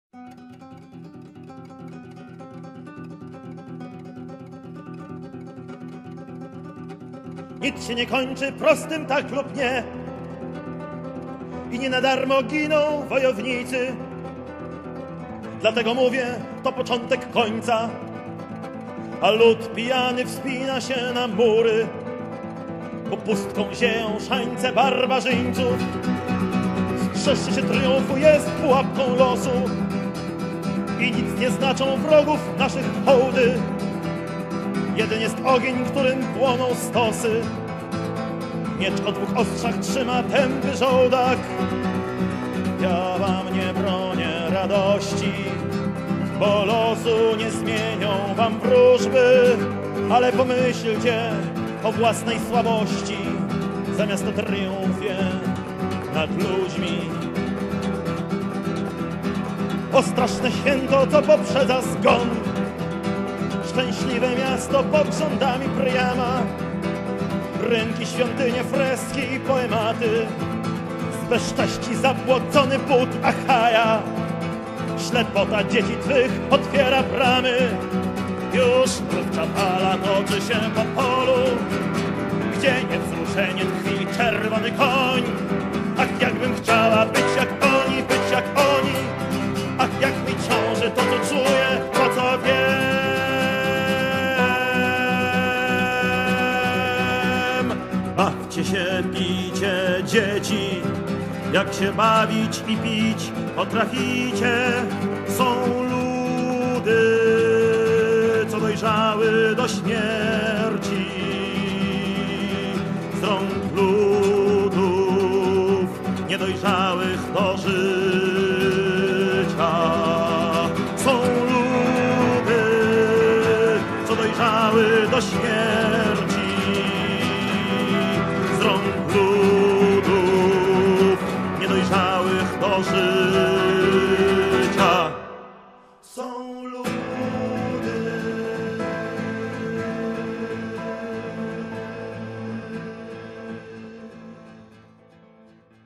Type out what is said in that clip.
Nic się nie kończy prostym tak lub nie. I nie na darmo giną wojownicy. Dlatego mówię, to początek końca. A lud pijany wspina się na mury, bo pustką zieją szańce barbarzyńców. Strzeżcie się triumfu, jest pułapką losu i nic nie znaczą wrogów naszych hołdy. Jeden jest ogień, którym płoną stosy. Miecz o dwóch ostrzach trzyma tępy żołdak. Ja wam nie bronię radości, bo losu nie zmienią wam wróżby, ale pomyślcie o własnej słabości zamiast o triumfie nad ludźmi. O straszne święto, co poprzedza zgon, szczęśliwe miasto pod rządami Priama, rynki, świątynie, freski i poematy, z bezcześci zabłocony płód Achaja. Ślepota dzieci twych otwiera bramy, już mrówcza fala toczy się po polu, gdzie niewzruszenie tkwi czerwony koń. Ach, jakbym chciała być jak oni, być jak oni. Ach, jak mi ciąży to, co czuję, to, co wiem. Bawcie się, pijcie, dzieci, jak się bawić i pić potraficie. Są ludy, co dojrzały do śmierci, z rąk ludów niedojrzałych do życia. Są ludy, co dojrzały do śmierci, z rąk ludów niedojrzałych do życia.